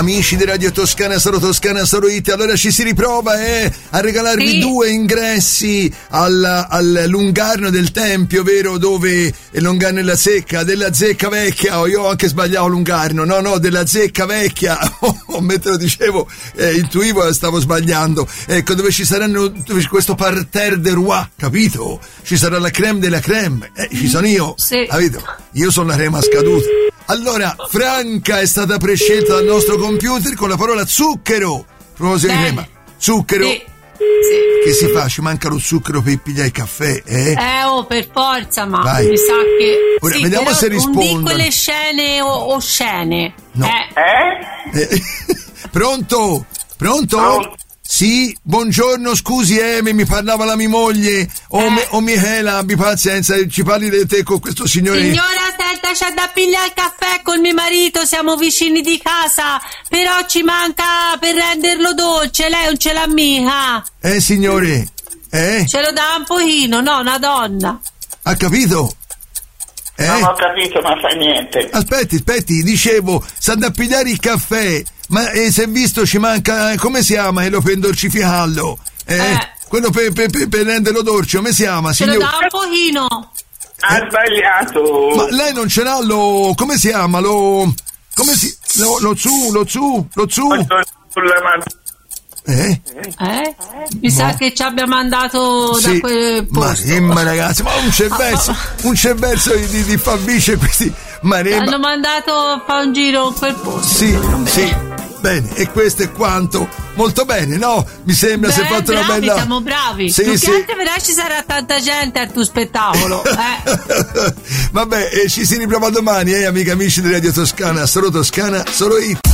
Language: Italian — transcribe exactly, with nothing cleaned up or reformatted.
amici di Radio Toscana, Solo Toscana, Solo It. Allora ci si riprova eh, a regalarvi sì. due ingressi al, al Lungarno del Tempio, vero? Dove è Lungarno e la Zecca, della Zecca Vecchia. Oh, io ho anche sbagliato Lungarno, no, no, della Zecca Vecchia. Mentre lo dicevo, eh, intuivo e stavo sbagliando. Ecco, dove ci saranno dove questo parterre de roi, capito? Ci sarà la creme della creme. Eh, ci sono io, sì. capito? Io sono la crema scaduta. Allora, Franca è stata prescelta dal nostro computer con la parola zucchero. A proposito di crema, zucchero. Sì. Sì. Che si fa? Ci manca lo zucchero per pigliare il caffè, eh? Eh, oh, per forza, ma Vai. mi sa che... Ora, sì, vediamo però se rispondono. Non di quelle scene o, o scene. No. Eh? Eh? Pronto? Pronto? Oh. Sì, buongiorno, scusi, eh, mi, mi parlava la mia moglie. O, Eh. me, o Michela, abbi pazienza, ci parli di te con questo signore. Signora, aspetta, c'è da pigliare il caffè con mio marito, siamo vicini di casa, però ci manca per renderlo dolce, lei non ce l'ha mica. Eh, signore? Eh? Ce lo dà un pochino, no, una donna. Ha capito? Eh? Non ho capito, ma fa niente. Aspetti, aspetti, dicevo, sta da pigliare il caffè, ma eh, se visto ci manca, eh, come si chiama quello per indolcificarlo? Eh? Eh. Quello per, per, per, per renderlo dolce, come si chiama, Ce signor? lo dà un pochino. Ha sbagliato. Ma lei non ce l'ha lo... come si chiama? Lo... come si... lo, lo zu, lo zu, lo zu? Sulla man- Eh? Eh? Mi sa che ci abbia mandato Sì, da quel ma, posto. eh, ma ragazzi, ma un cervezzo, un cervezzo di, di, di fabrice questi... Ma ne- Hanno mandato a fare un giro in quel posto. Sì, sì, bene, e questo è quanto. Molto bene, no? Mi sembra si è Beh, fatto bravi, una bella... siamo bravi. Sì, Più sì. che altro però ci sarà tanta gente al tuo spettacolo. Eh. Vabbè, eh, ci si riprova domani, eh, amiche amici di Radio Toscana, Solo Toscana, Solo It.